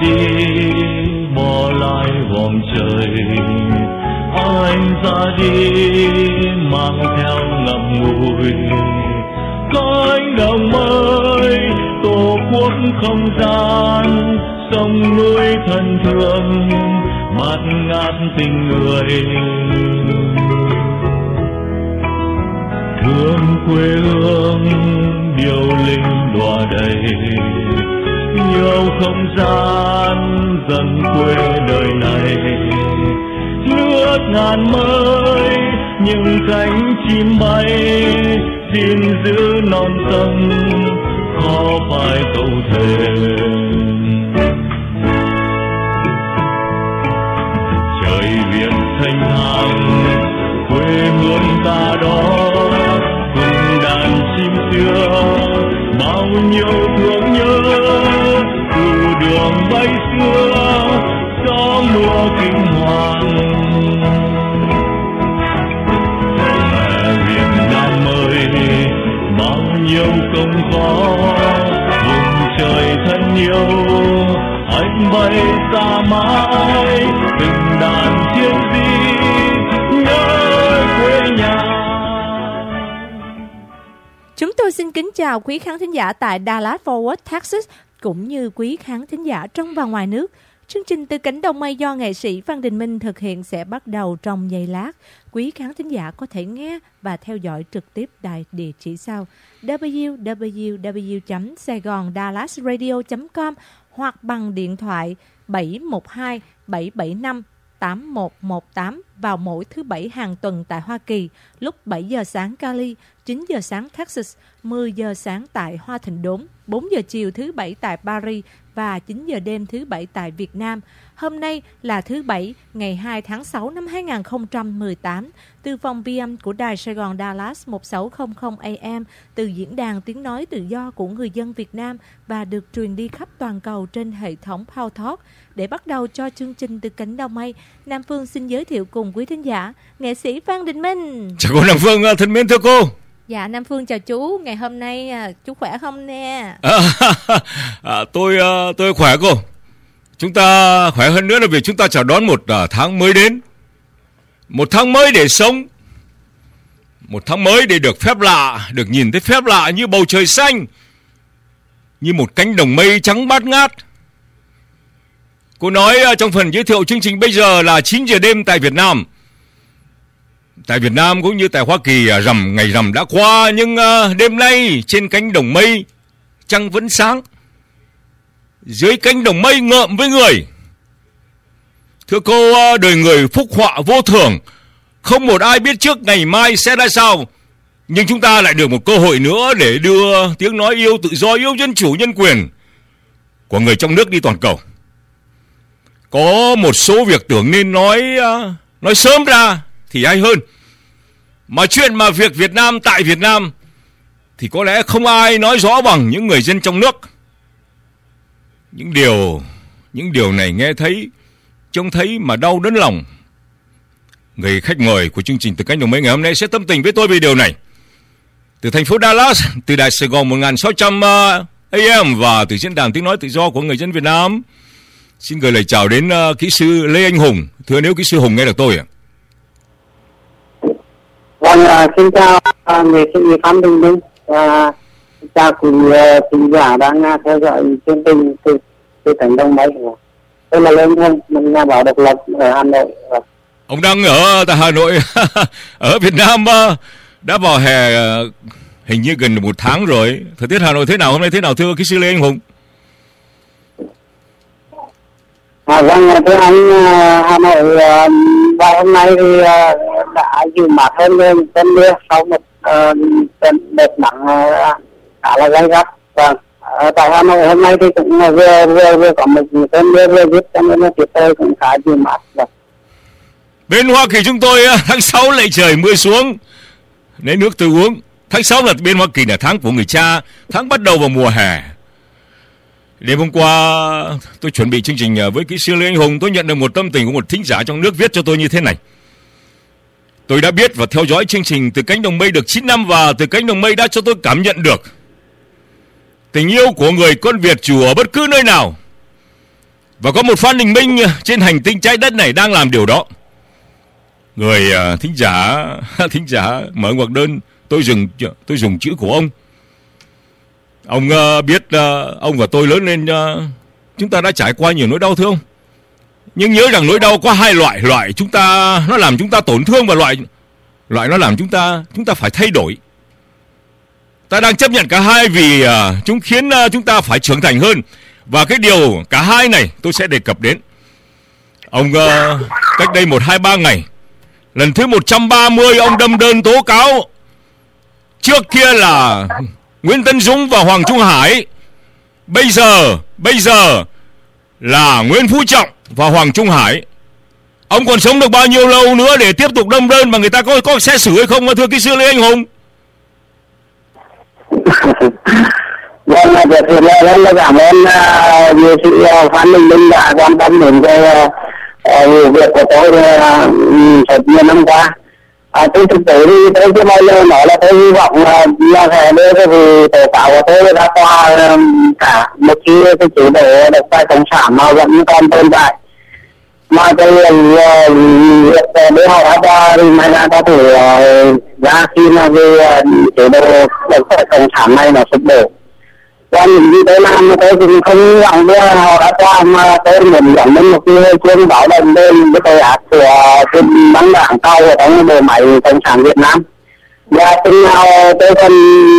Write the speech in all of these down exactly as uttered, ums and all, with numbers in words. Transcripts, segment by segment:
đi bỏ lại vòng trời, anh ra đi mang theo ngậm ngùi cánh đồng mới, tổ quốc không gian sông núi thân thương bát ngát tình người. Thương quê hương điệu linh đọa đầy, yêu không gian dần quê đời này. Nước ngàn mới những cánh chim bay, gìn giữ non sông khó phải câu thề. Trời Việt thanh thang quê hương ta đó, cùng đàn chim xưa bao nhiêu thương nhớ. Từ đường bay xưa gió mùa kinh hoàng, mẹ Việt Nam ơi bao nhiêu công khó. Vùng trời thân yêu anh bay xa mãi, từng đàn chiến sĩ nhớ quê nhà. Chúng tôi xin kính chào quý khán thính giả tại Dallas Fort Worth, Texas, cũng như quý khán thính giả trong và ngoài nước. Chương trình Từ Cánh Đồng Mây do nghệ sĩ Phan Đình Minh thực hiện sẽ bắt đầu trong giây lát. Quý khán thính giả có thể nghe và theo dõi trực tiếp tại địa chỉ sau w w w chấm saigon dallas radio chấm com hoặc bằng điện thoại bảy một hai bảy bảy năm tám một một tám vào mỗi thứ Bảy hàng tuần tại Hoa Kỳ, lúc bảy giờ sáng Cali, chín giờ sáng Texas, mười giờ sáng tại Hoa Thịnh Đốn, bốn giờ chiều thứ Bảy tại Paris và chín giờ đêm thứ Bảy tại Việt Nam. Hôm nay là thứ Bảy, ngày hai tháng sáu năm hai nghìn không trăm mười tám, từ phòng vi âm của Đài Sài Gòn Dallas một sáu không không A M, từ diễn đàn tiếng nói tự do của người dân Việt Nam và được truyền đi khắp toàn cầu trên hệ thống Power Talk. Để bắt đầu cho chương trình Từ Cánh Đồng Mây, Nam Phương xin giới thiệu cùng quý thính giả nghệ sĩ Phan Đình Minh. Chào cô Nam Phương thân mến, thưa cô. Dạ, Nam Phương chào chú. Ngày hôm nay chú khỏe không nè? À, à, tôi tôi khỏe cô. Chúng ta khỏe hơn nữa là vì chúng ta chào đón một tháng mới đến. Một tháng mới để sống. Một tháng mới để được phép lạ, được nhìn thấy phép lạ như bầu trời xanh, như một cánh đồng mây trắng bát ngát. Cô nói trong phần giới thiệu chương trình bây giờ là chín giờ đêm tại Việt Nam. Tại Việt Nam cũng như tại Hoa Kỳ, rằm ngày rằm đã qua, nhưng đêm nay trên cánh đồng mây trăng vẫn sáng. Dưới cánh đồng mây ngợm với người. Thưa cô, đời người phúc họa vô thường, không một ai biết trước ngày mai sẽ ra sao. Nhưng chúng ta lại được một cơ hội nữa để đưa tiếng nói yêu tự do, yêu dân chủ, nhân quyền của người trong nước đi toàn cầu. Có một số việc tưởng nên nói nói sớm ra thì hay hơn. Mà chuyện mà việc Việt Nam tại Việt Nam thì có lẽ không ai nói rõ bằng những người dân trong nước. Những điều Những điều này nghe thấy, trông thấy mà đau đớn lòng. Người khách mời của chương trình Từ Cánh Đồng Mây ngày hôm nay sẽ tâm tình với tôi về điều này. Từ thành phố Dallas, từ Đài Sài Gòn một nghìn sáu trăm A M và từ diễn đàn tiếng nói tự do của người dân Việt Nam, xin gửi lời chào đến uh, kỹ sư Lê Anh Hùng. Thưa nếu kỹ sư Hùng nghe được tôi ạ. Vâng, uh, xin chào uh, nghệ sĩ Phan Đình Minh, uh, chào quý khán giả đang uh, theo dõi chương trình từ từ Cánh Đồng Mây. Tôi là Lê Anh Hùng, mình nhà báo độc lập ở Hà Nội. Ông đang ở tại Hà Nội. Ở Việt Nam uh, đã vào hè uh, hình như gần một tháng rồi. Thời tiết Hà Nội thế nào hôm nay, thế nào thưa kỹ sư Lê Anh Hùng? À, vâng, thưa anh, Hà Nội vào hôm nay thì đã dịu mát hơn lên cơn mưa sau một uh, đợt nắng khá là gay gắt. Vâng, tại Hà Nội hôm nay thì cũng vừa vừa vừa có một cơn mưa vừa dứt, cho nên là tiết trời cũng khá dịu mát. Vâng. Bên Hoa Kỳ chúng tôi tháng sáu lại trời mưa xuống, lấy nước tôi uống. Tháng sáu là bên Hoa Kỳ là tháng của người cha, tháng bắt đầu vào mùa hè. Đêm hôm qua tôi chuẩn bị chương trình với kỹ sư Lê Anh Hùng, tôi nhận được một tâm tình của một thính giả trong nước viết cho tôi như thế này. Tôi đã biết và theo dõi chương trình Từ Cánh Đồng Mây được chín năm và Từ Cánh Đồng Mây đã cho tôi cảm nhận được tình yêu của người con Việt dù ở bất cứ nơi nào. Và có một Phan Đình Minh trên hành tinh trái đất này đang làm điều đó. Người uh, thính giả thính giả mở ngoặc đơn, tôi dùng tôi dùng chữ của ông. Ông uh, biết uh, ông và tôi lớn lên, uh, chúng ta đã trải qua nhiều nỗi đau thương. Nhưng nhớ rằng nỗi đau có hai loại, loại chúng ta nó làm chúng ta tổn thương và loại loại nó làm chúng ta chúng ta phải thay đổi. Ta đang chấp nhận cả hai vì uh, chúng khiến uh, chúng ta phải trưởng thành hơn. Và cái điều cả hai này tôi sẽ đề cập đến. Ông uh, cách đây một hai ba ngày, lần thứ một trăm ba mươi ông đâm đơn tố cáo. Trước kia là Nguyễn Tấn Dũng và Hoàng Trung Hải, Bây giờ Bây giờ là Nguyễn Phú Trọng và Hoàng Trung Hải. Ông còn sống được bao nhiêu lâu nữa để tiếp tục đâm đơn mà người ta có có xét xử hay không, thưa kỹ sư Lê Anh Hùng? Vâng, việc thì rất là cảm ơn nghệ sĩ Phan Đình Minh đã quan tâm đến cái vụ việc của tôi rất nhiều năm qua. À, trên thực tế thì tôi chưa bao giờ nói là tôi hy vọng là, là sẽ đưa cái vụ tố cáo của tôi ra tòa cả một khi cái chế độ độc tài cộng sản mà vẫn còn tồn tại. Mà cái việc để họ ra tòa thì may ra có thể ra khi mà cái chế độ độc tài cộng sản này nó sụp đổ. Và những gì tôi làm mà tôi cũng không nhận đưa họ đã qua, mà tôi muốn dẫn đến một cái chuyên báo động lên cái tội ác của cái băng đảng cao ở trong bộ máy cộng sản Việt Nam. Và chừng nào tôi cần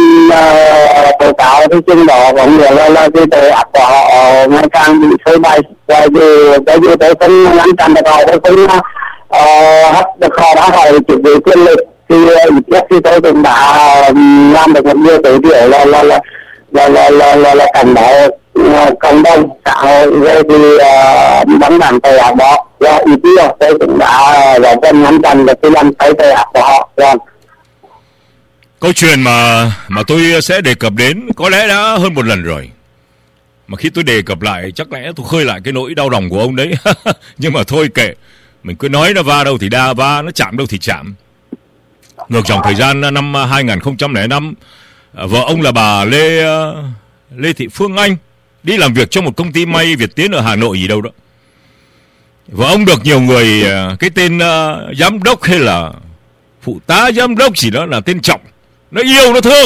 uh, tố cáo thì chừng đó có nghĩa là, là cái tội ác của họ ngày càng bị phơi bày. Và dù cái gì tôi không ngăn chặn được họ, tôi không uh, hấp được họ đã hỏi chủ đề quyền lực, thì ít nhất thì tôi cũng đã làm được một điều tối thiểu là là là là là là là, là cảnh báo uh, cộng đồng xã hội về thì uh, bắn đảng tội ác đó. Và ít nhất tôi cũng đã góp phần ngăn chặn được cái lần tay tội ác của họ. Và câu chuyện mà mà tôi sẽ đề cập đến có lẽ đã hơn một lần rồi. Mà khi tôi đề cập lại chắc lẽ tôi khơi lại cái nỗi đau lòng của ông đấy. Nhưng mà thôi kệ, mình cứ nói nó va đâu thì đa va, nó chạm đâu thì chạm. Ngược dòng thời gian năm hai không không năm, vợ ông là bà Lê Lê Thị Phương Anh đi làm việc trong một công ty may Việt Tiến ở Hà Nội gì đâu đó. Vợ ông được nhiều người cái tên uh, giám đốc hay là phụ tá giám đốc gì đó là tên trọng, nó yêu nó thương.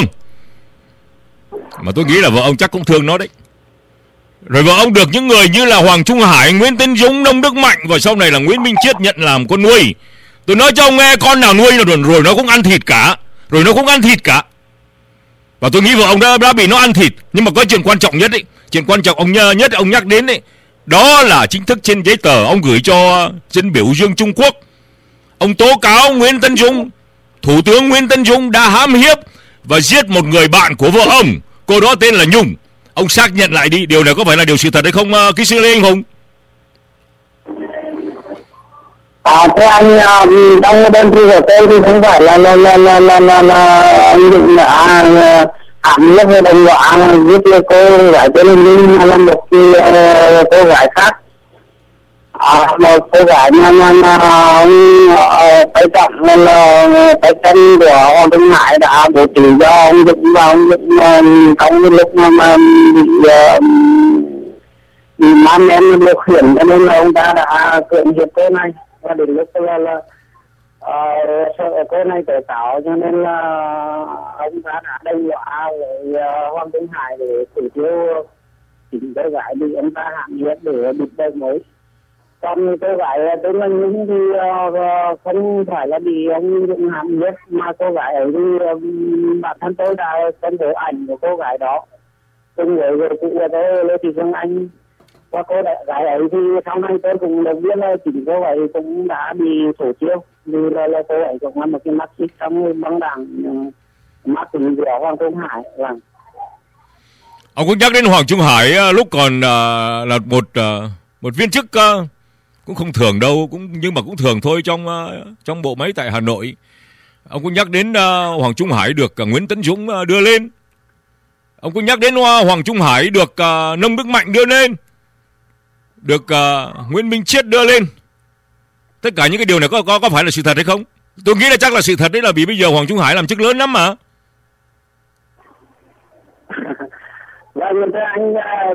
Mà tôi nghĩ là vợ ông chắc cũng thương nó đấy. Rồi vợ ông được những người như là Hoàng Trung Hải, Nguyễn Tấn Dũng, Nông Đức Mạnh và sau này là Nguyễn Minh Chiết nhận làm con nuôi. Tôi nói cho ông nghe, con nào nuôi là rồi, rồi nó cũng ăn thịt cả. Rồi nó cũng ăn thịt cả. Và tôi nghĩ vợ ông đã, đã bị nó ăn thịt. Nhưng mà có chuyện quan trọng nhất ấy, chuyện quan trọng ông nhất ông nhắc đến ấy, đó là chính thức trên giấy tờ ông gửi cho dân biểu dương Trung Quốc. Ông tố cáo Nguyễn Tấn Dũng, Thủ tướng Nguyễn Tấn Dũng đã hãm hiếp và giết một người bạn của vợ ông, cô đó tên là Nhung. Ông xác nhận lại đi, điều này có phải là điều sự thật hay không, uh, kỹ sư Lê Anh Hùng? À, thế anh, uh, trong đơn thư của tôi thì không phải là là là là là là, là anh định đã hãm hiếp với đồng lõa giết là cô gái tên là Nhung hay là một cái uh, cô gái khác. À, một cô gái mà mà mà tay trọng nên là tay chân của Hoàng Trung Hải đã bố trí cho ông Dũng và ông Dũng trong cái lúc mà, mà bị bị man em điều khiển, cho nên là ông ta đã cưỡng hiếp cô này. Và đến lúc là là uh, sợ cô này tố cáo cho nên là ông ta đã đánh lõa với uh, Hoàng Trung Hải để thủ tiêu chính cô gái bị ông ta hãm hiếp để bịt đầu mối. Còn cô gái tên là Nhung thì uh, không phải là bị ông Dũng hãm hiếp, mà cô gái ấy thì uh, bản thân tôi đã xem thấy ảnh của cô gái đó cùng với người cụ của tôi Lê Thị Phương Anh. Và cô gái ấy thì sau này tôi cũng được biết là chính cô ấy cũng đã bị thủ tiêu, vì là, là cô ấy cũng là một cái mắt xích trong băng đảng mắt tính của Hoàng Trung Hải. Vâng. Ông có nhắc đến Hoàng Trung Hải lúc còn uh, là một uh, một viên chức uh, cũng không thường đâu, cũng nhưng mà cũng thường thôi trong uh, trong bộ máy tại Hà Nội. Ông có nhắc đến uh, Hoàng Trung Hải được uh, Nguyễn Tấn Dũng uh, đưa lên. Ông có nhắc đến uh, Hoàng Trung Hải được uh, Nông Đức Mạnh đưa lên, được uh, Nguyễn Minh Chiết đưa lên. Tất cả những cái điều này có có có phải là sự thật hay không? Tôi nghĩ là chắc là sự thật đấy, là vì bây giờ Hoàng Trung Hải làm chức lớn lắm mà. Vâng, thưa anh,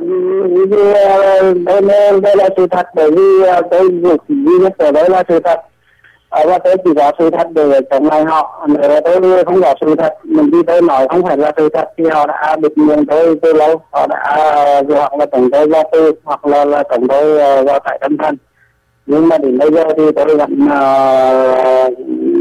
đây, đây là sự thật, bởi vì tôi việc duy nhất ở đây là sự thật, và tôi chỉ có sự thật để chống lại họ. Nếu tôi không có sự thật, mình đi tôi nói không phải là sự thật thì họ đã bịt miệng tôi từ lâu, họ đã hoặc là tổng tôi ra tư hoặc là, là tổng tôi ra tại tâm thần. Nhưng mà đến bây giờ thì tôi vẫn uh,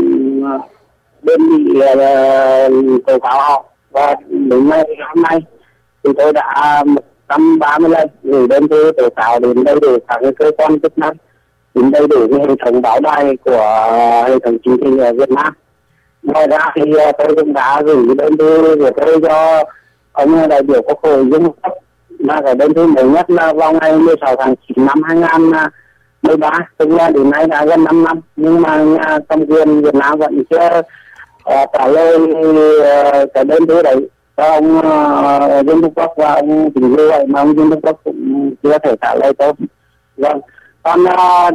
đơn vị uh, tố cáo họ, và đến ngày hôm nay thì tôi đã một trăm ba mươi lần gửi đơn thư tố cáo đến đầy đủ các cơ quan chức năng, đến đầy đủ hệ thống báo đài của hệ thống chính trị ở Việt Nam. Ngoài ra thì tôi cũng đã gửi đơn thư của tôi cho ông đại biểu Quốc hội Dương Quốc, mà cái đơn thư mới nhất là vào ngày mười sáu tháng chín năm hai nghìn không trăm mười ba, tức là đến nay đã gần năm năm, nhưng mà công quyền Việt Nam vẫn chưa uh, trả lời uh, cái đơn thư đấy cho ông uh, Dương Quốc Quốc và ông Chính Lưu, vậy mà ông Dương Quốc Quốc cũng chưa thể trả lời tôi. Vâng. Còn uh,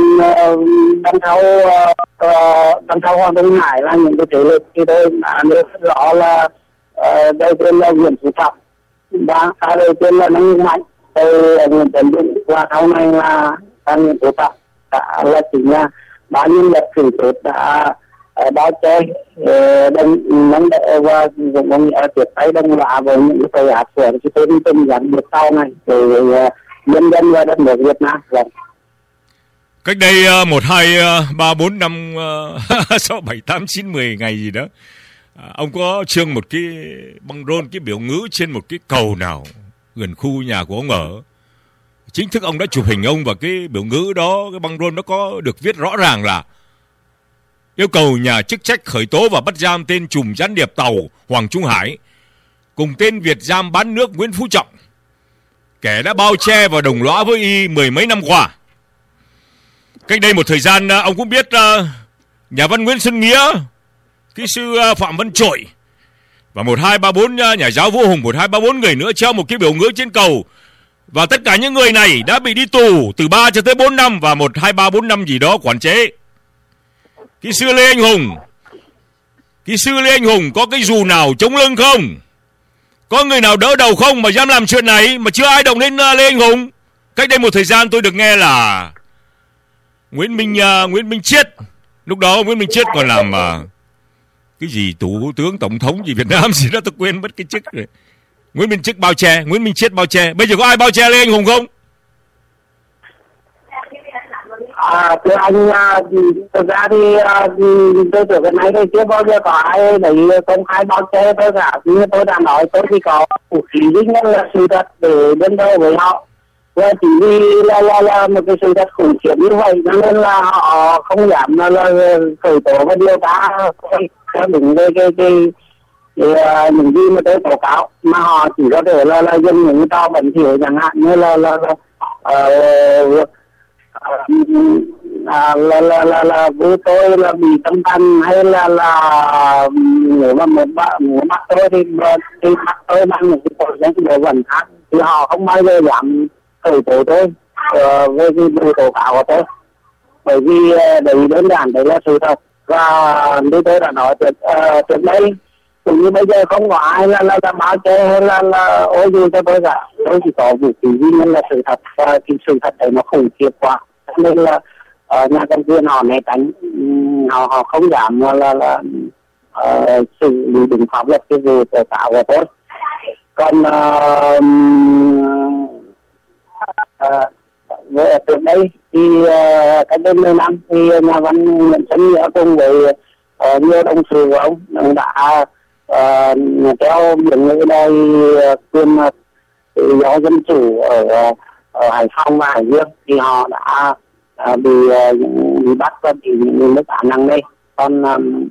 đằng sau uh, đằng sau Hoàng Trung Hải là những cái thế lực thì tôi đã nêu rõ là uh, đây tên là Nguyễn Phú Trọng và hai đây tên là Nông Nhung Mạnh, tôi là Nguyễn Tấn Dũng và sau này là anh Nguyễn Phú Trọng đã là chính là bao nhiêu luật xử tốt đã uh, bao che đồng nâng đỡ và dùng công nghệ tiếp tay đồng lõa với những cái tội ác của cái tên tình dạng được sau này để uh, nhân dân và đất nước Việt Nam. Vâng. Cách đây uh, một, hai, ba, bốn, năm, sáu, bảy, tám, chín, mười ngày gì đó, uh, ông có trương một cái băng rôn, cái biểu ngữ trên một cái cầu nào gần khu nhà của ông ở. Chính thức ông đã chụp hình ông, và cái biểu ngữ đó, cái băng rôn nó có được viết rõ ràng là yêu cầu nhà chức trách khởi tố và bắt giam tên trùm gián điệp tàu Hoàng Trung Hải cùng tên Việt giam bán nước Nguyễn Phú Trọng, kẻ đã bao che và đồng lõa với y mười mấy năm qua. Cách đây một thời gian ông cũng biết uh, nhà văn Nguyễn Xuân Nghĩa, kỹ sư uh, Phạm Văn Trội và một hai ba bốn uh, nhà giáo Vũ Hùng, một hai ba bốn người nữa treo một cái biểu ngữ trên cầu, và tất cả những người này đã bị đi tù từ ba cho tới bốn năm và một hai ba bốn năm gì đó quản chế. Kỹ sư Lê Anh Hùng, kỹ sư Lê Anh Hùng có cái dù nào chống lưng không? Có người nào đỡ đầu không mà dám làm chuyện này mà chưa ai động đến uh, Lê Anh Hùng? Cách đây một thời gian tôi được nghe là Nguyễn Minh uh, Nguyễn Minh Chiết, lúc đó Nguyễn Minh Chiết còn làm uh, cái gì thủ tướng tổng thống gì Việt Nam gì đó, tôi quên mất cái chức rồi. Nguyễn Minh Chiết bao che, Nguyễn Minh Chiết bao che. Bây giờ có ai bao che Lê Anh Hùng không? À, thưa anh, thực ra thì tôi tưởng cái này thì chưa bao giờ có ai để công khai bao che tôi cả. Như tôi đã nói, tôi chỉ có vũ khí duy nhất là sự thật để đương đầu với họ. Và chỉ vì là, là, là một cái sự thật khủng khiếp như vậy nên là họ không dám là, là khởi tố và điều tra theo đúng cái cái cái những gì mà tôi tố cáo, mà họ chỉ có thể là là dùng những trò bẩn thỉu chẳng hạn như là là là uh, À, là là là là với tôi là bị tâm thần, hay là là nếu mà một bạn muốn bắt tôi thì thì bắt tôi bằng những cái tội danh đồ vẩn khác thì họ không bao giờ dám khởi tố tôi uh, với cái đồ tố cáo của tôi, bởi vì uh, đấy đơn giản đấy là sự thật. Và như tôi đã nói trước uh, trước đây cũng như bây giờ không có ai là là, là báo che hay là là ôi gì cho tôi cả. Tôi chỉ có vũ khí duy nhất là sự thật, và cái sự thật đấy nó khủng khiếp quá nên là uh, nhà công quyền họ né tránh, họ họ không dám là là, là uh, xử lý đúng pháp luật cái vụ tố cáo của tôi. Còn uh, uh, về từ đây thì uh, cách đây mười năm thì nhà văn Nguyễn Xuân Nghĩa cùng với uh, nhiều đồng sự của ông đã uh, theo biển ngữ đòi quyền tự do dân chủ ở ở Hải Phòng và Hải Dương, thì họ đã uh, bị uh, bị bắt và bị những mức án nặng đây. Còn um,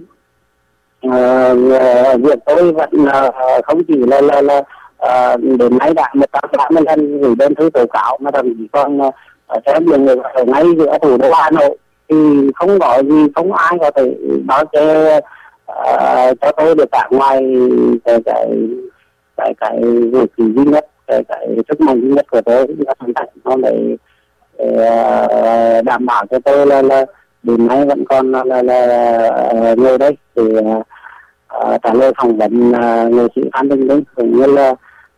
uh, việc tôi vẫn uh, không chỉ là là, là uh, đến nay đã một trăm tám mươi lần gửi đơn thư tố cáo, mà thậm chí còn uh, theo biển ngữ ở ngay giữa thủ đô Hà Nội thì không có gì, không ai có thể báo che uh, cho tôi được cả ngoài cái cái cái cái vũ khí duy nhất, cái cái sức mạnh duy nhất của tôi là thành thành nó để, để đảm bảo cho tôi là, là đến nay vẫn còn là, là, là ngồi đây để uh, trả lời phỏng vấn uh, nghệ sĩ Phan Đình Linh, cũng như là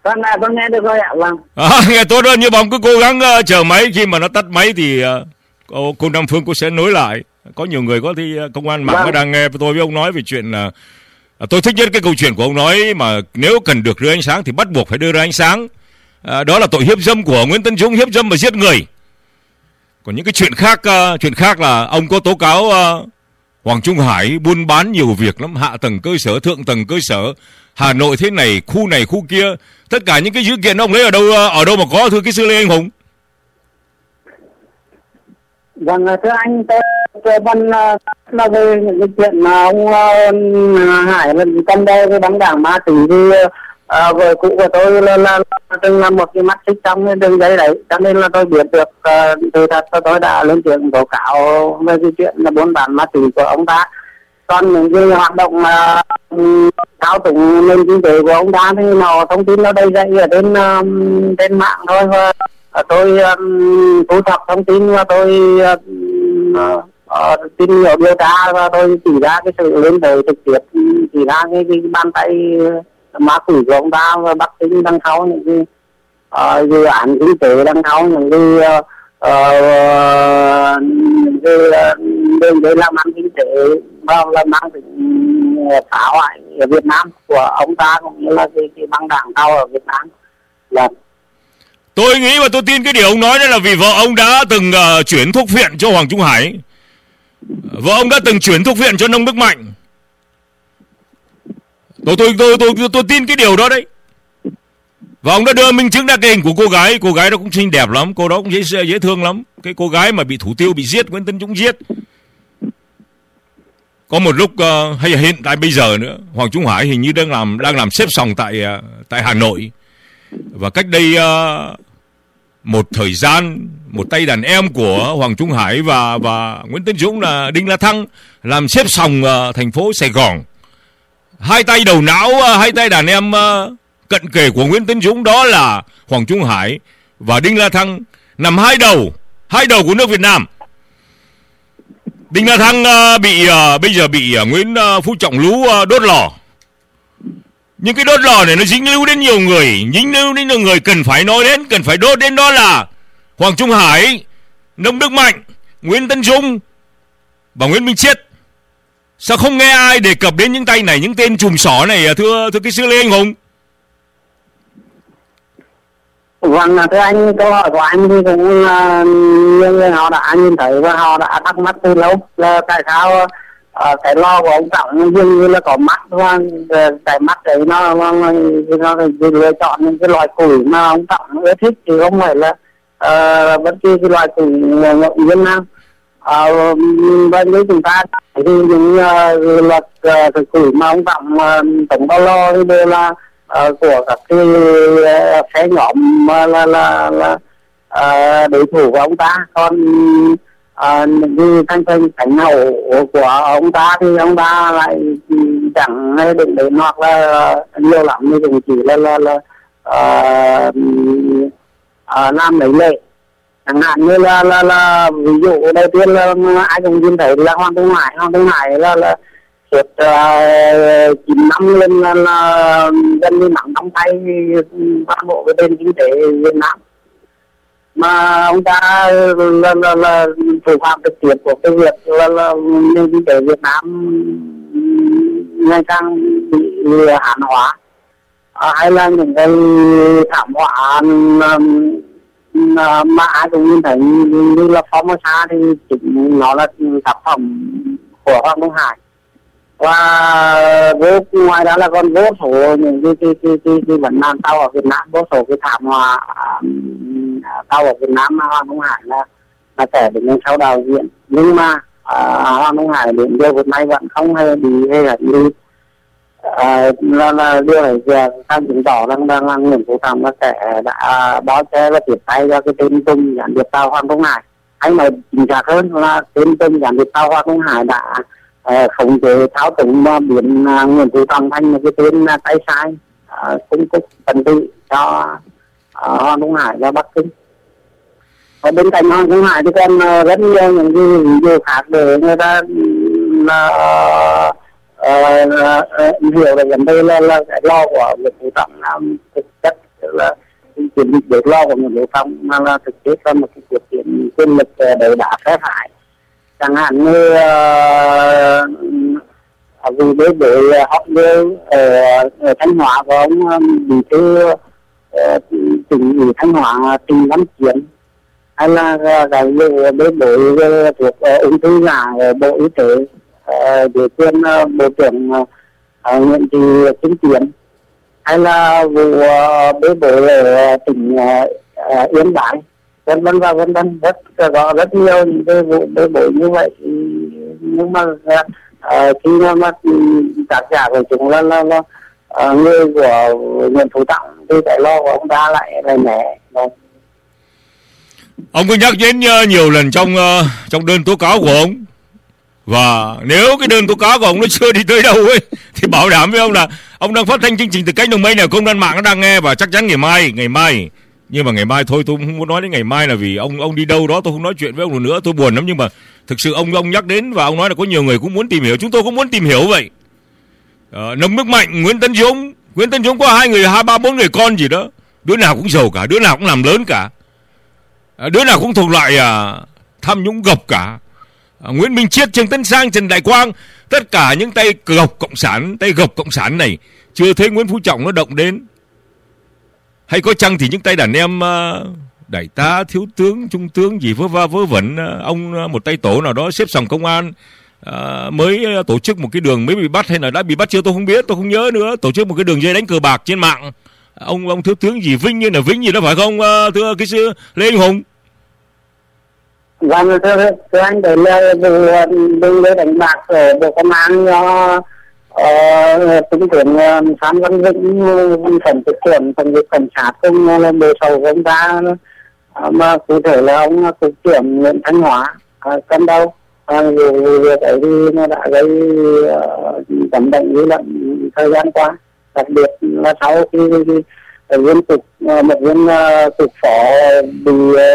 Con à, con nghe được rồi ạ. Vâng. À, nghe tốt hơn, nhưng mà ông cứ cố gắng uh, chờ máy, khi mà nó tắt máy thì uh, cô, cô Nam Phương cô sẽ nối lại. Có nhiều người có thì uh, công an mạng vâng. đang nghe tôi với ông nói về chuyện là uh, tôi thích nhất cái câu chuyện của ông nói mà nếu cần được đưa ánh sáng thì bắt buộc phải đưa ra ánh sáng. Uh, đó là tội hiếp dâm của Nguyễn Tấn Dũng, hiếp dâm và giết người. Còn những cái chuyện khác, uh, chuyện khác là ông có tố cáo uh, Hoàng Trung Hải buôn bán nhiều việc lắm, hạ tầng cơ sở, thượng tầng cơ sở, Hà Nội thế này, khu này, khu kia. Tất cả những cái dữ kiện ông lấy ở đâu ở đâu mà có, thưa kỹ sư Lê Anh Hùng? Vâng, thưa anh, tôi, tôi vẫn là về những cái chuyện mà ông uh, Hải là cầm đeo cái bóng đảng ma túy thì uh, vợ cũ của tôi là, là, là từng là một cái mắt xích trong cái đường dây đấy, cho nên là tôi biết được uh, từ thật tôi đã lên tiếng tố cáo về cái chuyện là buôn bán ma túy của ông ta. Còn những cái hoạt động mà uh, thao túng nền kinh tế của ông ta thì nó thông tin nó đầy dậy ở trên uh, trên mạng thôi. Và uh, tôi um, thu thập thông tin và tôi uh, uh, uh, tìm hiểu điều tra và tôi chỉ ra cái sự lên đời trực tiếp, chỉ ra cái, cái bàn tay ma quỷ của ông ta và bắt tính đằng sau những cái uh, dự án kinh tế, đằng sau những cái uh, uh, những cái uh, đường dây làm ăn kinh tế và là mang tính phá hoại ở Việt Nam của ông ta cũng như là cái, cái băng đảng tàu ở Việt Nam. Là tôi nghĩ và tôi tin cái điều ông nói đó là vì vợ ông đã từng uh, chuyển thuốc phiện cho Hoàng Trung Hải, vợ ông đã từng chuyển thuốc phiện cho Nông Đức Mạnh. Tôi tôi tôi tôi tôi, tôi tin cái điều đó đấy. Và ông đã đưa minh chứng ra cái hình của cô gái, cô gái đó cũng xinh đẹp lắm, cô đó cũng dễ dễ thương lắm. Cái cô gái mà bị thủ tiêu, bị giết, Nguyễn Tấn Dũng giết. Có một lúc uh, hay là hiện tại bây giờ nữa, Hoàng Trung Hải hình như đang làm đang làm xếp sòng tại uh, tại Hà Nội. Và cách đây uh, một thời gian, một tay đàn em của Hoàng Trung Hải và và Nguyễn Tấn Dũng là Đinh La Thăng làm xếp sòng uh, thành phố Sài Gòn. Hai tay đầu não, uh, hai tay đàn em uh, cận kề của Nguyễn Tấn Dũng đó là Hoàng Trung Hải và Đinh La Thăng nằm hai đầu, hai đầu của nước Việt Nam. Đinh La Thăng uh, bị uh, bây giờ bị uh, Nguyễn uh, Phú Trọng Lú uh, đốt lò. Nhưng cái đốt lò này nó dính líu đến nhiều người, dính líu đến nhiều người cần phải nói đến, cần phải đốt đến, đó là Hoàng Trung Hải, Nông Đức Mạnh, Nguyễn Tấn Dũng và Nguyễn Minh Chiết. Sao không nghe ai đề cập đến những tay này, những tên chùm xỏ này, thưa thưa cái sư Lê Anh Hùng? Vâng, thưa anh, câu hỏi của anh thì cũng uh, nhiều người họ đã nhìn thấy và họ đã thắc mắc từ lâu là tại sao uh, cái lo của ông Trọng dường như là có mắt, và cái mắt đấy nó nó, nó, nó, nó lựa chọn những cái loại củi mà ông Trọng ưa thích, thì không phải là uh, bất kỳ cái loại củi ngẫu nhiên nào. Uh, và như chúng ta thì những uh, luật uh, cái củi mà ông Trọng uh, tổng bao lo thì đều là Uh, của các cái uh, phe nhóm uh, là là là uh, đối thủ của ông ta. Còn uh, những cái thành phần cánh hậu của ông ta thì ông ta lại chẳng hay định đến, hoặc là uh, nhiều lắm thì cũng chỉ là là, là uh, uh, làm mấy lệ. Chẳng hạn như là là là ví dụ đầu tiên là ai cũng nhìn thấy là Hoàng Trung Hải, Hoàng Trung Hải là là suốt uh, chín năm lên là, là gần như nắm trong tay toàn bộ cái nền kinh tế Việt Nam, mà ông ta là, là, là thủ phạm trực tiếp của cái việc là, là nền kinh tế Việt Nam ngày càng bị hạn hóa, à, hay là những cái thảm họa mà ai cũng nhìn thấy như là Formosa thì chính nó là tác phẩm của Hoàng Trung Hải. Và vô ngoài đó là còn vô số những cái cái cái cái, cái vấn nạn tàu ở Việt Nam, vô số cái thảm họa um, tàu ở Việt Nam mà Hoàng Trung Hải là là kẻ đến sau đạo diễn, nhưng mà uh, Hoàng Trung Hải đến giờ phút này vẫn không hề bị hay là đi uh, là là điều này giờ đang chứng tỏ rằng đang là Nguyễn Phú Trọng là kẻ đã bao che và tiếp tay cho cái tên tung gián điệp tàu Hoàng Trung Hải, hay nói chính xác hơn là tên tung gián điệp tàu Hoàng Trung Hải đã khống chế thao túng và biến uh, Nguyễn Phú Trọng thành một cái tên uh, tay sai uh, cung cấp tận tụy cho uh, Hoàng Trung Hải và Bắc Kinh. Ở bên cạnh Hoàng Trung Hải thì còn uh, rất nhiều những cái ví dụ khác để người ta uh, uh, uh, hiểu được vấn đề là, là cái lo của Nguyễn Phú Trọng là thực chất tức là chiến dịch đột lo của người Liêu Phong, mà là thực tế là một cái cuộc chiến quyền lực đấu đá phép hại. Chẳng hạn như uh, vì đối với học liêu ở, ở Thanh Hóa của ông Bí thư uh, tỉnh ủy Thanh Hóa Trịnh Văn Chiến, hay là cái vụ đối với thuộc ung thư giả ở Bộ Y tế dưới quyền Bộ trưởng uh, Nguyễn Thị Kim Tiến, hay là vụ bê bối ở tỉnh uh, Yên Bái, vân vân và vân vân, rất có rất nhiều những cái vụ bê bối như vậy. Nhưng mà uh, khi mà tác giả của chúng là, là, là uh, người của Nguyễn Phú Trọng thì cái lo của ông ta lại lại né. Ông có nhắc đến uh, nhiều lần trong uh, trong đơn tố cáo của ông, và nếu cái đơn tố cáo của ông nó chưa đi tới đâu ấy thì bảo đảm với ông là ông đang phát thanh chương trình từ cánh đồng mây này, công an mạng nó đang nghe, và chắc chắn ngày mai ngày mai nhưng mà ngày mai thôi tôi không muốn nói đến ngày mai là vì ông ông đi đâu đó, tôi không nói chuyện với ông nữa, tôi buồn lắm. Nhưng mà thực sự ông ông nhắc đến và ông nói là có nhiều người cũng muốn tìm hiểu, chúng tôi cũng muốn tìm hiểu vậy. ờ, Nông Đức Mạnh, Nguyễn Tấn Dũng Nguyễn Tấn Dũng có hai người hai ba bốn người con gì đó, đứa nào cũng giàu cả, đứa nào cũng làm lớn cả, đứa nào cũng thuộc loại à, tham nhũng gộc cả. À, Nguyễn Minh Chiết, Trương Tấn Sang, Trần Đại Quang, tất cả những tay gộc cộng sản, tay gộc cộng sản này chưa thấy Nguyễn Phú Trọng nó động đến. Hay có chăng thì những tay đàn em uh, đại tá, thiếu tướng, trung tướng gì vớ va vớ vẩn, uh, ông uh, một tay tổ nào đó xếp sòng công an uh, mới uh, tổ chức một cái đường mới bị bắt hay là đã bị bắt chưa tôi không biết, tôi không nhớ nữa, tổ chức một cái đường dây đánh cờ bạc trên mạng. Ông ông thiếu tướng gì Vinh như là Vinh gì đó phải không, uh, thưa cái sư Lê Anh Hùng? Vâng, thưa, thưa anh, đấy là vụ đường dây đánh bạc ở Bộ Công an do chính quyền Phan Văn Vĩnh phần thực hiện phần việc cảnh sát cùng là bộ sầu của ông ta, mà cụ thể là ông cục trưởng Nguyễn Thanh Hóa cầm đầu. Vụ việc ấy thì nó đã gây cảm động dư luận thời gian qua, đặc biệt là sau khi viên cục một viên cục phó bị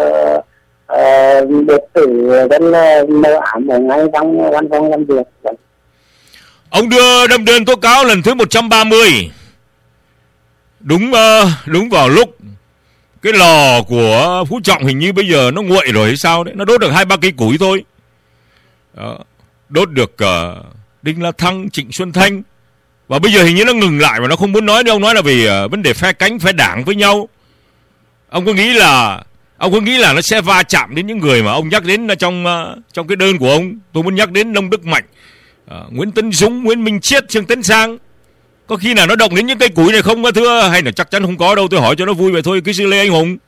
biệt tử rất là mơ ám ở ngay trong văn phòng làm việc. Ông đưa đâm đơn tố cáo lần thứ một trăm ba mươi. Đúng uh, đúng vào lúc cái lò của Phú Trọng hình như bây giờ nó nguội rồi hay sao đấy, nó đốt được hai ba cây củi thôi. Đó. Đốt được uh, Đinh La Thăng, Trịnh Xuân Thanh, và bây giờ hình như nó ngừng lại và nó không muốn nói nữa. Ông nói là vì uh, vấn đề phe cánh, phe đảng với nhau. Ông có nghĩ là ông có nghĩ là nó sẽ va chạm đến những người mà ông nhắc đến trong uh, trong cái đơn của ông? Tôi muốn nhắc đến Nông Đức Mạnh, À, Nguyễn Tấn Dũng, Nguyễn Minh Chiết, Trương Tấn Sang. Có khi nào nó động đến những cây củi này không thưa? Hay là chắc chắn không có đâu, tôi hỏi cho nó vui vậy thôi, kỹ sư Lê Anh Hùng.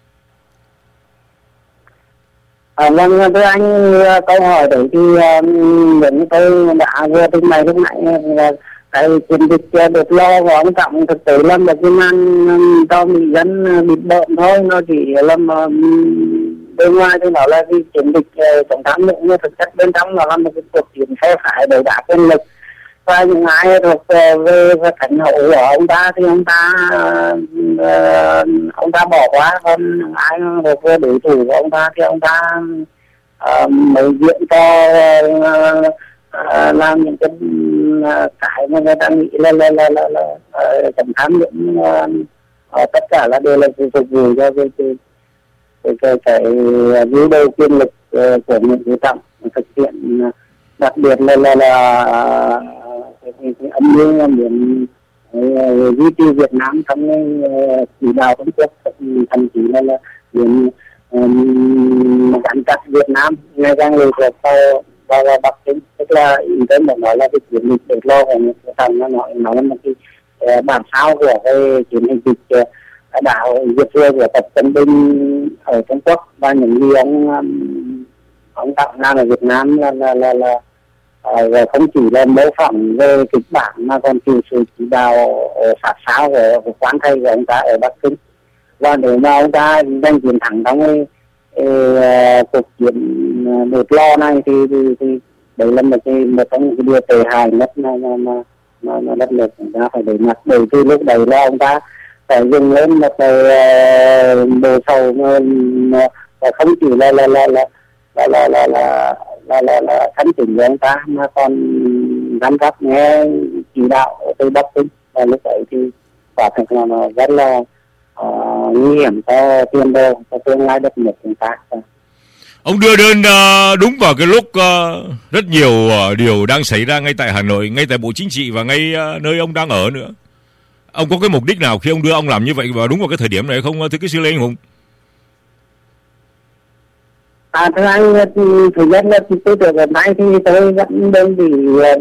À, vâng, thưa anh, câu hỏi đấy thì những tôi đã vừa trình bày lúc nãy là cái chiến dịch đột lo của ông Trọng thực tế là một cái man cho người dân bịt bợm thôi, nó chỉ là bên ngoài thì nó là cái chiến dịch chống tham nhũng, nhưng thực chất bên trong nó là một cái cuộc chiến phe phái đấu đá quyền lực. Và những ai thuộc về thành hậu của ông ta thì ông ta uh, ông ta bỏ qua, còn những ai thuộc về đối thủ của ông ta thì ông ta uh, mới diện cho uh, uh, làm những cái uh, cái mà người ta nghĩ là là là là, là uh, chống tham nhũng, uh, uh, tất cả là đều là phục vụ cho cái cái cái cái, cái dưới đầu quyền lực uh, của Nguyễn Phú Trọng thực hiện, uh, đặc biệt là là là uh, cái, cái âm mưu muốn duy trì Việt Nam trong chỉ đạo Trung Quốc, thậm chí là là muốn gắn chặt Việt Nam ngày càng lệ thuộc vào vào Bắc Kinh. Tức là ý tôi muốn nói là cái chiến dịch đột lo của Nguyễn Phú Trọng nó nói nó là một cái bản sao của cái chiến dịch đảo diệt vua của Tập Cận Bình ở Trung Quốc, và những gì ông ông Trọng làm ở Việt Nam là là là, là và không chỉ là mô phỏng về kịch bản mà còn chịu sự chỉ đạo sát sao của, của quán thầy của ông ta ở Bắc Kinh. Và nếu mà ông ta giành chiến thắng trong cái uh, cuộc chiến đột lo này thì, thì, thì đấy là một cái một trong những điều tệ hại nhất mà mà mà, mà, mà đất nước chúng ta phải đối mặt. Bởi vì lúc đấy là ông ta phải dùng lên một cái uh, đồ sầu mà, mà không chỉ là là là là là là là, là là là là thanh chỉnh của ông ta mà còn gắn gấp nghe chỉ đạo từ Bắc Kinh. Và lúc đấy thì quả thực là nó rất là uh, nguy hiểm cho tiền đồ, cho tương lai đất nước chúng ta. Ông đưa đơn uh, đúng vào cái lúc uh, rất nhiều uh, điều đang xảy ra ngay tại Hà Nội, ngay tại Bộ Chính trị và ngay uh, nơi ông đang ở nữa. Ông có cái mục đích nào khi ông đưa ông làm như vậy và đúng vào cái thời điểm này không, thưa kỹ sư Lê Anh Hùng? À, thưa anh, thứ nhất là tôi tưởng hôm nay thì tôi vẫn đơn vị uh,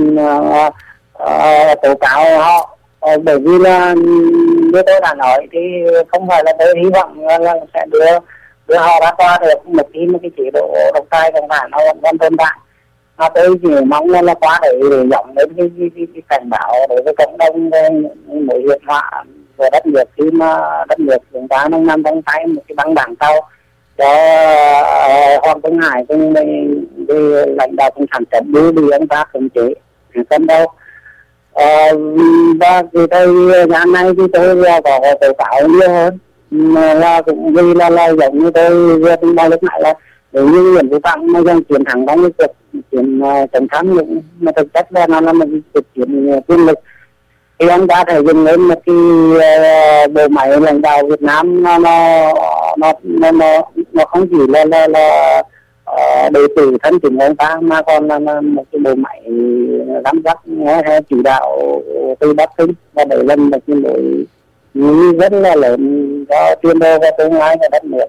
uh, tố cáo họ, uh, bởi vì là như tôi đã nói thì không phải là tôi hy vọng là sẽ đưa đưa họ đã qua được một cái một cái chế độ độc tài cộng sản nó vẫn tồn tại. Mà tôi chỉ mong là, là qua để để giọng đến cái, cái, cái, cái cảnh báo đối với cộng đồng về mối hiểm họa về đất nước khi mà đất nước chúng ta đang nằm trong tay một cái băng đảng tàu cho uh, Hoàng Trung Hải cùng với lãnh đạo cộng sản chống đối bị ông ta khống chế cân đâu. Uh, và từ thời gian này thì tôi có tố cáo nhiều hơn, là cũng vì là, là giống như tôi vừa từng nói lúc nãy là nếu như Nguyễn Phú Trọng mà giành chiến thắng trong cái cuộc chiến chống tham nhũng mà thực chất là nó là một cuộc chiến quyền lực thì ông ta thể dùng lên một cái uh, bộ máy lãnh đạo Việt Nam nó nó nó nó nó, nó không chỉ là là, là uh, đệ tử thân chính ông ta mà còn là, là một cái bộ máy giám sát hay chỉ đạo từ Bắc Kinh, và đấy là một cái lỗi rất là lớn cho tiền đồ và tương lai của đất nước.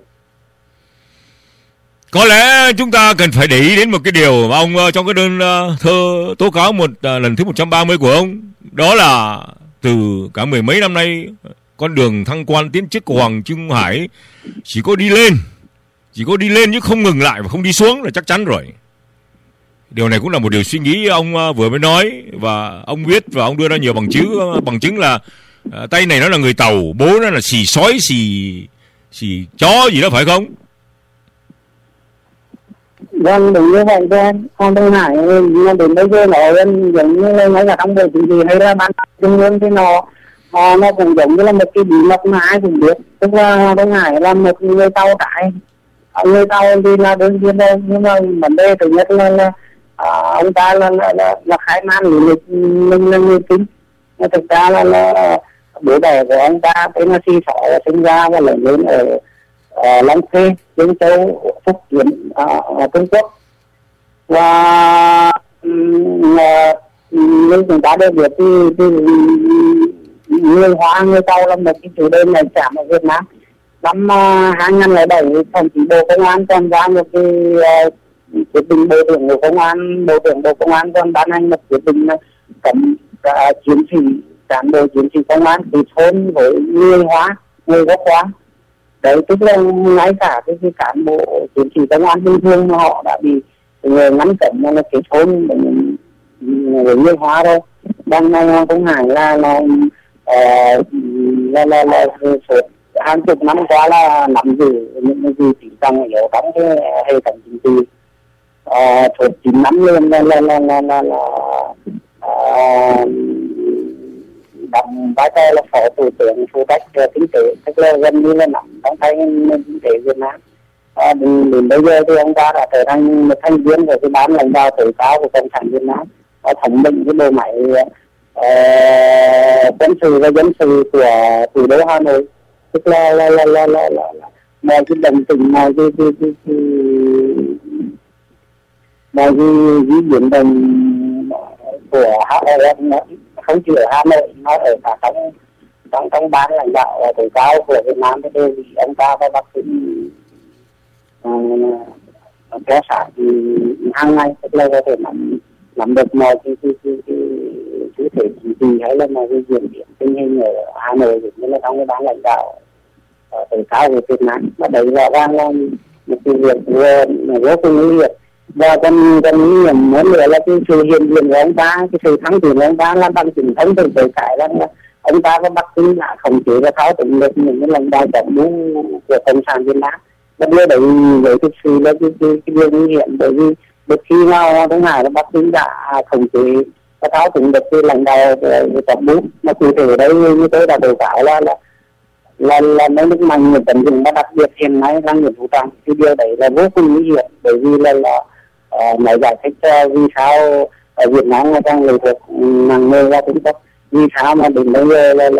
Có lẽ chúng ta cần phải để ý đến một cái điều mà ông trong cái đơn uh, thơ tố cáo một uh, lần thứ một trăm ba mươi của ông, đó là từ cả mười mấy năm nay con đường thăng quan tiến chức của Hoàng Trung Hải chỉ có đi lên, chỉ có đi lên chứ không ngừng lại và không đi xuống là chắc chắn rồi. Điều này cũng là một điều suy nghĩ ông uh, vừa mới nói và ông biết và ông đưa ra nhiều bằng chứng uh, bằng chứng là uh, tay này nó là người Tàu, bố nó là xì sói, xì xì chó gì đó, phải không? Vâng, đúng như vậy thôi anh. Hoàng Trung Hải đến bây giờ nó giống như ngay cả trong Bộ Chính trị hay là ban trung ương thì nó nó cũng giống như là một cái bí mật mà ai cũng biết. Tức là Hoàng Trung Hải là một người Tàu trại. Người Tàu thì là đương nhiên thôi, nhưng mà vấn đề thứ nhất là, là à, ông ta là là, là, là khai man lý lịch mình là người Kinh. Thực ra là, là bố đẻ của ông ta tên là Xì Sỏ, sinh ra và lớn lên ở Uh, Long Khê, Dương Châu, Phúc Kiến, uh, Trung Quốc. Và như chúng ta đều biết thì, thì người Hoa, người Tàu là một cái chủ đề này chạm ở Việt Nam. Năm uh, hai nghìn lẻ bảy, Tổng chỉ Bộ Công an còn ra một cái uh, quyết định Bộ trưởng của Công an, Bộ trưởng Bộ Công an còn ban hành một quyết định cấm uh, chiến sĩ, cán bộ chiến sĩ công an kết hôn với người Hoa, người gốc Hoa. Đấy, tức là ngay cả cái, cái cán bộ chiến sĩ công an bình thường họ đã bị người ngăn cấm là kết hôn với người Hoa rồi. Đang nay Hoàng Trung Hải là là uh, là là là suốt hàng chục năm qua là nắm giữ những cái gì chỉ trong yếu trong cái hệ thống chính trị uh, suốt chín năm luôn là là là là là, là uh, đóng vai trò là phó thủ tướng phụ trách kinh tế, tức là gần như là nắm trong tay nền kinh tế Việt Nam. À, đến, đến bây giờ thì ông ta đã trở thành một thành viên của cái ban lãnh đạo tối cao của Cộng sản Việt Nam, và thống lĩnh cái bộ máy uh, quân sự và dân sự của thủ đô Hà Nội, tức là là là là là, là, là mọi cái đồng tình, mọi cái cái cái, cái mọi cái cái biến động của Hà Nội không chỉ ở Hà Nội, nó ở cả trong trong trong ban lãnh đạo và tối cao của Việt Nam thì đều bị ông ta và bác sĩ kéo sát hàng ngày, tức là có thể nắm nắm được mọi cái cái cái cái thể chính trị hay là mọi cái diễn biến tình hình ở Hà Nội cũng như là trong cái ban lãnh đạo tối cao của Việt Nam. Và đấy là đang là một cái việc vô cùng nguy hiểm. Và còn còn nguy hiểm hơn nữa là cái sự hiện diện của ông ta, cái sự thắng tiền của ông ta là bằng chứng thống từ tới cái là ông ta có Bắc Kinh đã khống chế và thao túng được những cái lãnh đạo trọng yếu của Cộng sản Việt Nam. Và điều đấy với thực sự là cái, cái, cái điều nguy hiểm, bởi vì một khi nào Hoàng Trung Hải là Bắc Kinh đã khống chế và thao túng được cái lãnh đạo của trọng yếu, mà cụ thể ở đây như tôi đã tố cáo là là là là mấy nước mạnh người tận dụng, và đặc biệt hiện nay là Nguyễn Phú Trọng, cái điều đấy là vô cùng nguy hiểm, bởi vì là là uh, nói giải thích cho vì sao ở Việt Nam người ta lệ thuộc nặng nề vào Trung Quốc, vì sao mà đến bây giờ là, là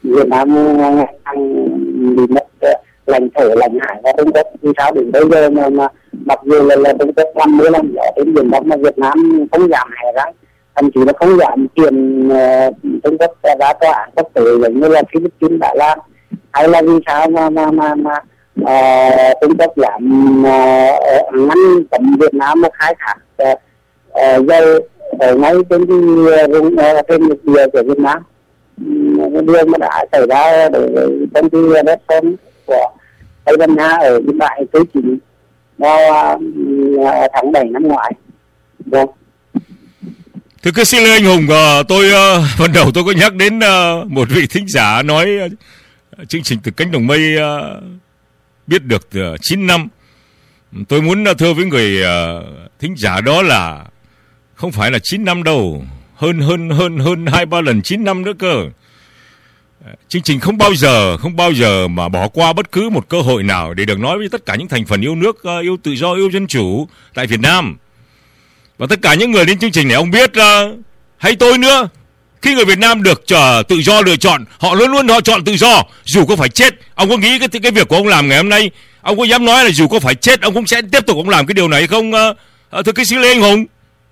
Việt Nam ngày càng bị mất lãnh thổ lãnh hải và Trung Quốc. Vì sao đến bây giờ mà, mà mặc dù là, là Trung Quốc năm mươi năm ở trên biển Đông mà Việt Nam không giảm hải răng, thậm chí là không giảm tiền uh, Trung Quốc ra tòa án quốc tế giống như là Philippines đã làm, hay là vì sao mà mà mà, mà uh, Trung Quốc giảm uh, ngăn cấm Việt Nam mà khai thác uh, uh, dầu ở ngay trên cái vùng uh, trên lục địa của Việt Nam. Um, điều mà đã xảy ra đối với công ty Repsol của Tây Ban Nha ở cái bãi Tứ Chính vào uh, tháng bảy năm ngoái. Vâng. Thưa cái xin lê anh Hùng, uh, tôi uh, ban đầu tôi có nhắc đến uh, một vị thính giả nói uh, chương trình Từ Cánh Đồng Mây uh, biết được uh, chín năm. Tôi muốn uh, thưa với người uh, thính giả đó là không phải là chín năm đâu, hơn hơn hơn hơn hai ba lần chín năm nữa cơ. Chương trình không bao giờ không bao giờ mà bỏ qua bất cứ một cơ hội nào để được nói với tất cả những thành phần yêu nước, uh, yêu tự do, yêu dân chủ tại Việt Nam. Và tất cả những người đến chương trình này ông biết uh, hay tôi nữa, khi người Việt Nam được uh, tự do lựa chọn, họ luôn luôn họ chọn tự do dù có phải chết. Ông có nghĩ cái cái việc của ông làm ngày hôm nay, ông có dám nói là dù có phải chết ông cũng sẽ tiếp tục ông làm cái điều này không, uh, uh, thưa cái sĩ Lê Anh Hùng?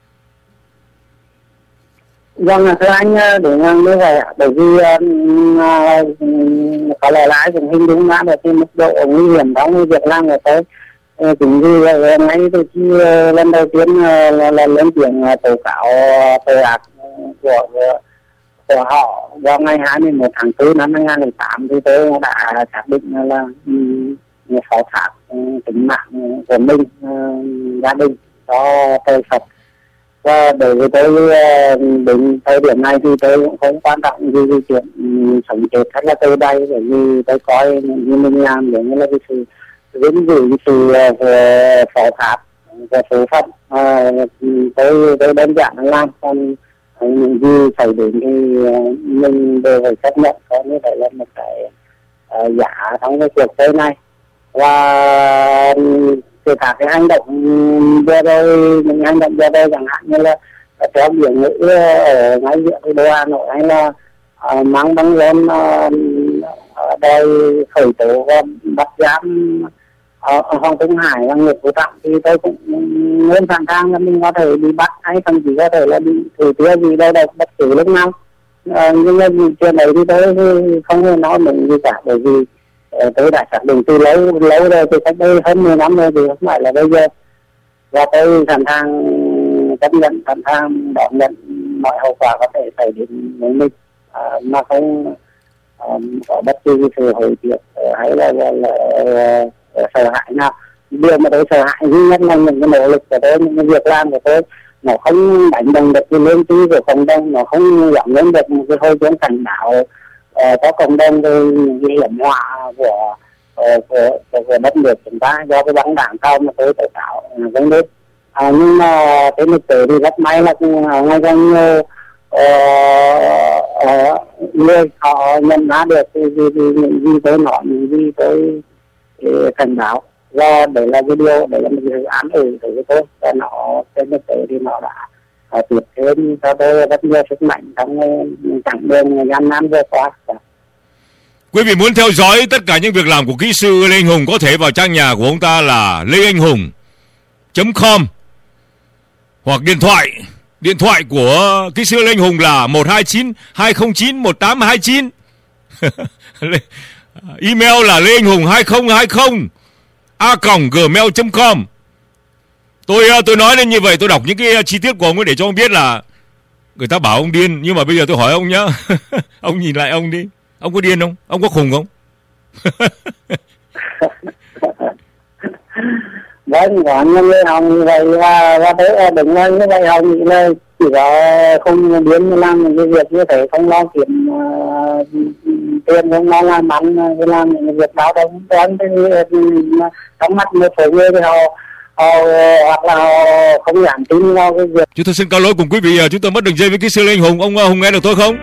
Vâng, thưa anh, để như vậy, bởi vì uh, có lẽ là ai cũng hình dung ra được cái mức độ nguy hiểm trong việc làm của tôi. Chính vì vậy ngay từ khi lần đầu tiên là, là lên tiếng tố cáo tội ác của, của họ vào ngày hai mươi mốt tháng tư năm hai nghìn không trăm lẻ tám thì tôi đã xác định là phó thác tính mạng của mình, gia đình cho tội Phật. Và đối với tôi đến thời điểm này thì tôi cũng không quan trọng gì về chuyện sống chết hay là tôi đây, bởi vì tôi coi như mình làm giống như là cái sự vĩnh viễn sự phó thác và số phận. À, tôi tôi đơn giản làm, còn những gì xảy đến thì mình đều phải chấp nhận, có như vậy là một cái uh, giả trong cái cuộc chơi này. Và từ cả cái hành động vừa rồi, những hành động vừa rồi chẳng hạn như là theo biểu ngữ ở ngay viện thủ đô Hà Nội, hay là uh, mang băng rôn uh, đòi khởi tố và bắt giam ở Hoàng Trung Hải và Nguyễn Phú Trọng, thì tôi cũng luôn sẵn sàng là mình có thể bị bắt hay thậm chí có thể là bị thử tiêu gì đâu đâu bất cứ lúc nào. À, nhưng mà chuyện đấy thì tôi không hề nói mình gì cả, bởi vì uh, tôi đã xác định từ lâu lâu rồi, từ cách đây hơn mười năm rồi, thì không phải là bây giờ. Và tôi sẵn sàng chấp nhận, sẵn sàng đón nhận mọi hậu quả có thể xảy đến với mình, à, mà không um, có bất cứ sự hồi tiếc hay là, là, là, là sợ hãi nào. Điều mà tôi sợ hãi duy nhất là những cái nỗ lực của tôi, những cái việc làm của tôi nó không đánh đồng được cái lương tri của cộng đồng, nó không giảm lên được một cái hồi chuông cảnh báo uh, có cộng đồng về những cái hiểm họa của, uh, của, của, của đất nước chúng ta do cái băng đảng cao mà tôi tự tạo vấn đề. À, nhưng mà cái thực tế thì rất may là ngay càng nhiều uh, uh, người họ nhận ra được thì, thì, thì những gì tôi nói, những gì tôi cảnh báo, và đấy là cái điều, đấy là một cái án ủi đối với tôi, và nó trên thực tế thì nó đã uh, tiếp thêm cho tôi rất nhiều sức mạnh trong chặng đường gian nan vừa qua. Quý vị muốn theo dõi tất cả những việc làm của kỹ sư Lê Anh Hùng có thể vào trang nhà của ông ta là lê anh hùng chấm com, hoặc điện thoại điện thoại của kỹ sư Lê Anh Hùng là một hai chín hai không chín một tám hai chín. Email là lê anh hùng hai không hai không a còng gmail chấm com. Tôi tôi nói lên như vậy, tôi đọc những cái chi tiết của ông ấy để cho ông biết là người ta bảo ông điên, nhưng mà bây giờ tôi hỏi ông nhá. Ông nhìn lại ông đi, ông có điên không? Ông có khùng không? Vâng, có những người học như vậy, và, và thế đừng nói như vậy, học nghĩ là chỉ có không biến làm những cái việc như thế, không lo kiếm uh, tiền, không lo làm ăn, làm những việc báo đông toán. Thì trong mắt một số người thì họ, họ hoặc là họ không dám tin vào cái việc. Chúng tôi xin cáo lỗi cùng quý vị, chúng tôi mất đường dây với kỹ sư Lê Anh Hùng. Ông Hùng nghe được tôi không?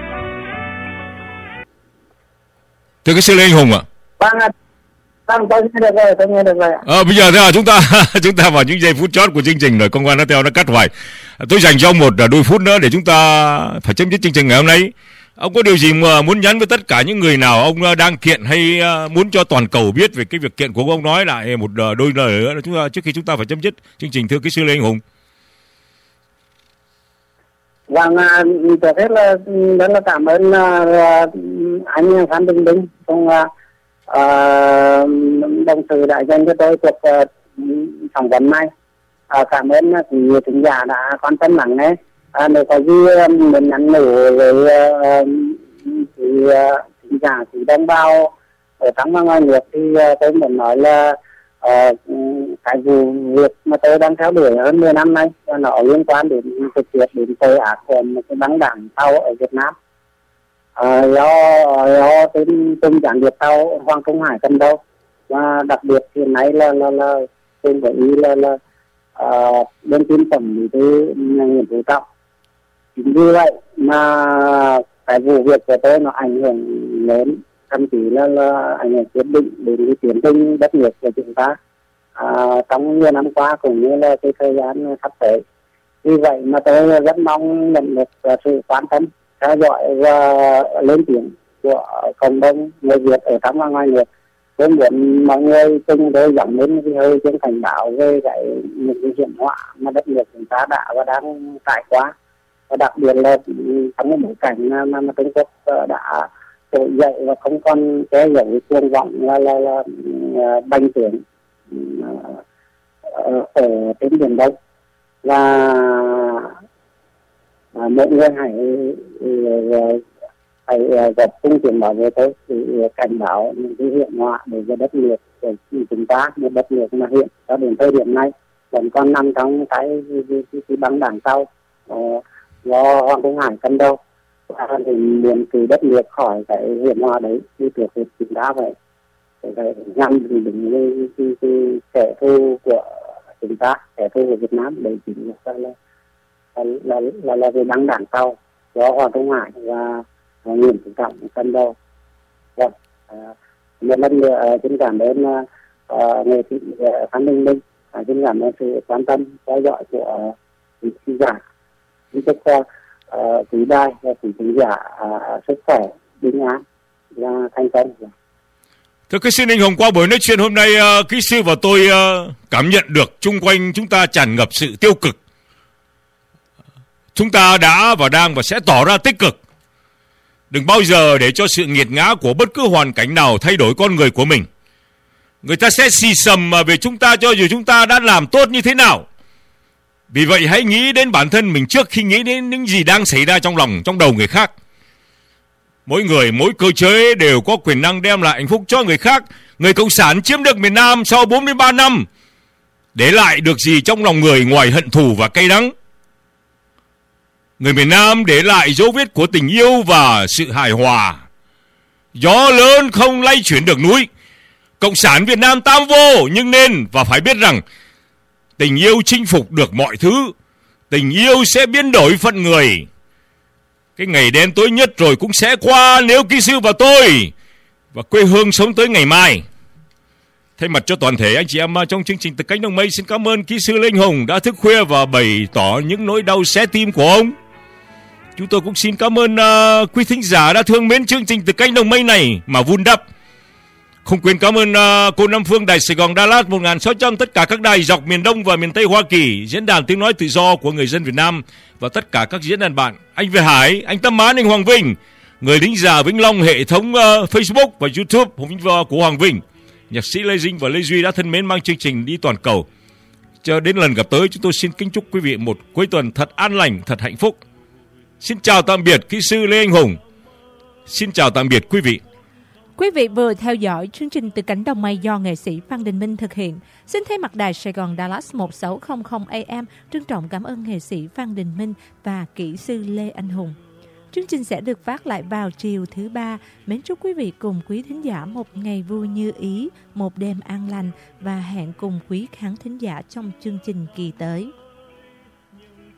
Thưa kỹ sư Lê Anh Hùng ạ. Vâng ạ. Vâng, tôi nghe được rồi, tôi nghe được rồi ạ. À, bây giờ thế là chúng ta chúng ta vào những giây phút chót của chương trình rồi, công an nó theo nó cắt hoài. Tôi dành cho ông một đôi phút nữa để chúng ta phải chấm dứt chương trình ngày hôm nay. Ông có điều gì mà muốn nhắn với tất cả những người nào ông đang kiện hay muốn cho toàn cầu biết về cái việc kiện của ông? Nói lại một đôi lời nữa chúng ta, trước khi chúng ta phải chấm dứt chương trình, thưa kỹ sư Lê Anh Hùng. Vâng, trước hết là rất là cảm ơn uh, anh Phan Đình Minh cùng uh, đồng sự đại dân cho tôi cuộc uh, phỏng vấn này. Uh, cảm ơn quý uh, thính giả đã quan tâm lắng nghe. Uh, nếu có gì um, muốn nhắn nhủ với uh, thì uh, thính giả thì đồng bào ở trong và ngoài nước thì uh, tôi muốn nói là uh, cái vụ việc mà tôi đang theo đuổi hơn mười năm nay nó liên quan đến trực tiếp đến tội ác của một cái băng đảng tàu ở Việt Nam. À, do do tên tên gián điệp tàu Hoàng Trung Hải cầm đầu, và đặc biệt hiện nay là là là tên của ý là là uh, bên tin tổng bí thư Nguyễn Phú Trọng. Chính vì vậy mà cái vụ việc của tôi nó ảnh hưởng lớn, thậm chí là là ảnh hưởng quyết định đến cái tiến trình đất nước của chúng ta à, trong nhiều năm qua cũng như là cái thời gian sắp tới. Vì vậy mà tôi rất mong nhận được sự quan tâm, theo dõi và lên tiếng của cộng đồng người Việt ở trong và ngoài nước. Tôi muốn mọi người từng đôi dòng lên cái hơi trên cảnh báo về cái những cái hiểm họa mà đất nước chúng ta đã và đang trải qua, và đặc biệt là trong cái bối cảnh mà, mà Trung Quốc đã trỗi dậy và không còn che giấu cuồng vọng là là, là, là bành trướng ở trên biển Đông. Và à, mọi người hãy phải gặp công chuyện bảo vệ tôi thì cảnh báo những cái hiểm họa đối với đất nước của chúng ta, một đất nước mà hiện cho đến thời điểm này vẫn còn nằm trong cái cái, cái, cái băng đảng tàu uh, do Hoàng Trung Hải cầm đầu. Và thì muốn cứu đất nước khỏi cái hiểm họa đấy thì trước hết chúng ta phải phải ngăn đứng với cái, cái kẻ thù của chúng ta, kẻ thù của Việt Nam, đấy chính là là là là, là về băng đảng tàu do Hoàng Trung Hải và Nguyễn Phú Trọng cầm đầu. Vâng, một lần nữa xin cảm ơn nghệ sĩ Phan Đình Minh, xin cảm ơn sự quan tâm theo dõi của quý khán giả. Xin chúc cho quý đài và quý khán giả sức khỏe, bình an và thành công. Thưa kỹ sư Ninh Hồng, qua buổi nói chuyện hôm nay, uh, kỹ sư và tôi uh, cảm nhận được chung quanh chúng ta tràn ngập sự tiêu cực. Chúng ta đã và đang và sẽ tỏ ra tích cực. Đừng bao giờ để cho sự nghiệt ngã của bất cứ hoàn cảnh nào thay đổi con người của mình. Người ta sẽ xì xầm về chúng ta cho dù chúng ta đã làm tốt như thế nào. Vì vậy hãy nghĩ đến bản thân mình trước khi nghĩ đến những gì đang xảy ra trong lòng, trong đầu người khác. Mỗi người, mỗi cơ chế đều có quyền năng đem lại hạnh phúc cho người khác. Người Cộng sản chiếm được miền Nam sau bốn mươi ba năm, để lại được gì trong lòng người ngoài hận thù và cay đắng? Người miền Nam để lại dấu vết của tình yêu và sự hài hòa. Gió lớn không lay chuyển được núi. Cộng sản Việt Nam tam vô, nhưng nên và phải biết rằng tình yêu chinh phục được mọi thứ. Tình yêu sẽ biến đổi phận người. Cái ngày đen tối nhất rồi cũng sẽ qua nếu kỹ sư và tôi và quê hương sống tới ngày mai. Thay mặt cho toàn thể anh chị em trong chương trình Từ Cánh Đồng Mây, xin cảm ơn kỹ sư Lê Anh Hùng đã thức khuya và bày tỏ những nỗi đau xé tim của ông. Chúng tôi cũng xin cảm ơn uh, quý thính giả đã thương mến chương trình Từ Cánh Đồng Mây này mà vun đắp. Không quên cảm ơn uh, cô Nam Phương, Đài Sài Gòn, Đà Lạt một nghìn sáu trăm, tất cả các đài dọc miền Đông và miền Tây Hoa Kỳ, diễn đàn tiếng nói tự do của người dân Việt Nam và tất cả các diễn đàn bạn. Anh Việt Hải, anh Tâm Mán, anh Hoàng Vinh, người lính già Vĩnh Long, hệ thống uh, Facebook và YouTube của Hoàng Vinh, nhạc sĩ Lê Dinh và Lê Duy đã thân mến mang chương trình đi toàn cầu. Cho đến lần gặp tới, chúng tôi xin kính chúc quý vị một cuối tuần thật an lành, thật hạnh phúc. Xin chào tạm biệt kỹ sư Lê Anh Hùng. Xin chào tạm biệt quý vị. Quý vị vừa theo dõi chương trình Từ Cánh Đồng Mây do nghệ sĩ Phan Đình Minh thực hiện. Xin thay mặt đài Sài Gòn Dallas một sáu không không A M trân trọng cảm ơn nghệ sĩ Phan Đình Minh và kỹ sư Lê Anh Hùng. Chương trình sẽ được phát lại vào chiều thứ ba. Mến chúc quý vị cùng quý thính giả một ngày vui như ý, một đêm an lành và hẹn cùng quý khán thính giả trong chương trình kỳ tới.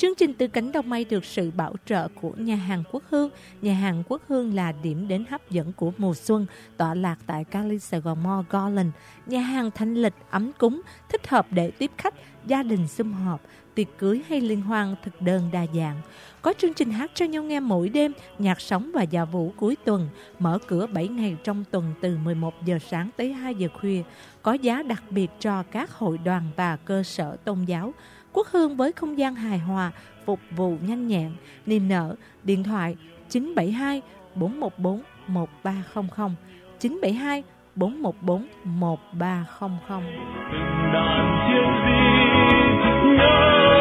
Chương trình Từ Cánh Đồng Mây được sự bảo trợ của nhà hàng Quốc Hương. Nhà hàng Quốc Hương là điểm đến hấp dẫn của mùa xuân, tọa lạc tại Cali Sài Gòn Mall Garland. Nhà hàng thanh lịch, ấm cúng, thích hợp để tiếp khách, gia đình sum họp, tiệc cưới hay liên hoan thực đơn đa dạng. Có chương trình hát cho nhau nghe mỗi đêm, nhạc sống và dạ vũ cuối tuần, mở cửa bảy ngày trong tuần từ mười một giờ sáng tới hai giờ khuya. Có giá đặc biệt cho các hội đoàn và cơ sở tôn giáo. Quốc Hương với không gian hài hòa, phục vụ nhanh nhẹn, niềm nở. Điện thoại chín bảy hai bốn một bốn một ba không không, chín bảy hai bốn một bốn một ba không không. Từng đàn chiếc gì nhớ